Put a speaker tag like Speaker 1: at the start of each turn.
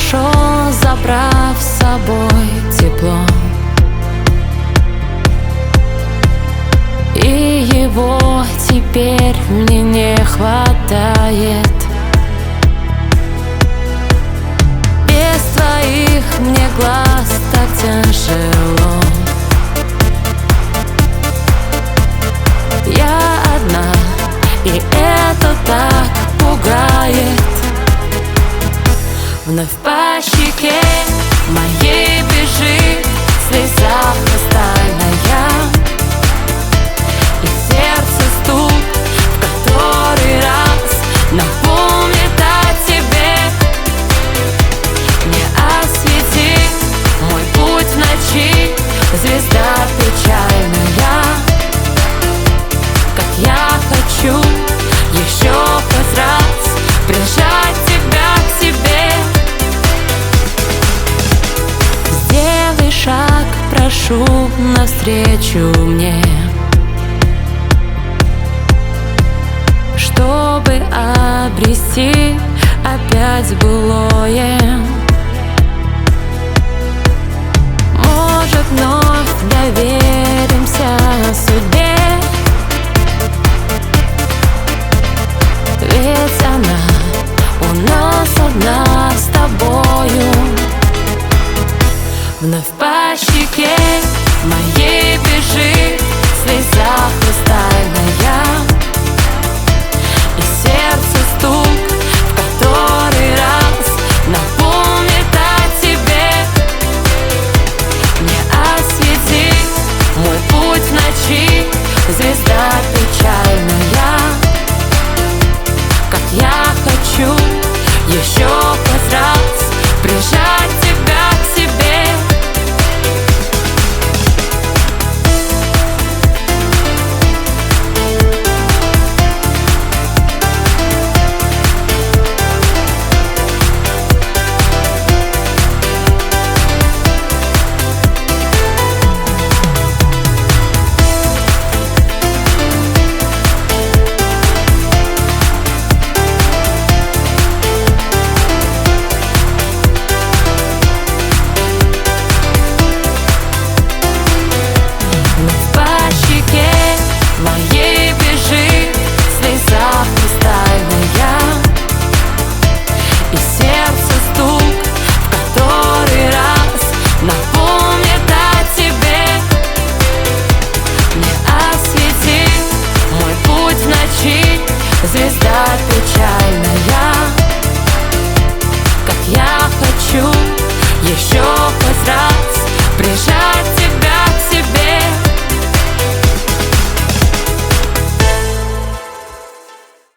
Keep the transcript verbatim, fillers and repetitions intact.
Speaker 1: ушел, забрав с собой тепло, и его теперь мне не хватает. Без твоих мне глаз так тяжело. Я одна, и это так пугает. Вновь по щеке моей бежит слеза хрустальная, и сердце стук в который раз напомнит о тебе. Не освети мой путь в ночи звезда печальная, как я хочу еще хоть раз прижать тебя к себе. Сделай шаг, прошу, навстречу мне, чтобы обрести опять былое. Может, вновь доверимся судьбе, ведь она у нас одна с тобою. Вновь по щеке моей бежит слеза хрустальная, и сердце стук в который раз напомнит о тебе. Не освети мой путь в ночи звезда печальная, как я хочу еще хоть раз прижать тебя к себе. Звезда печальная, как я хочу еще хоть раз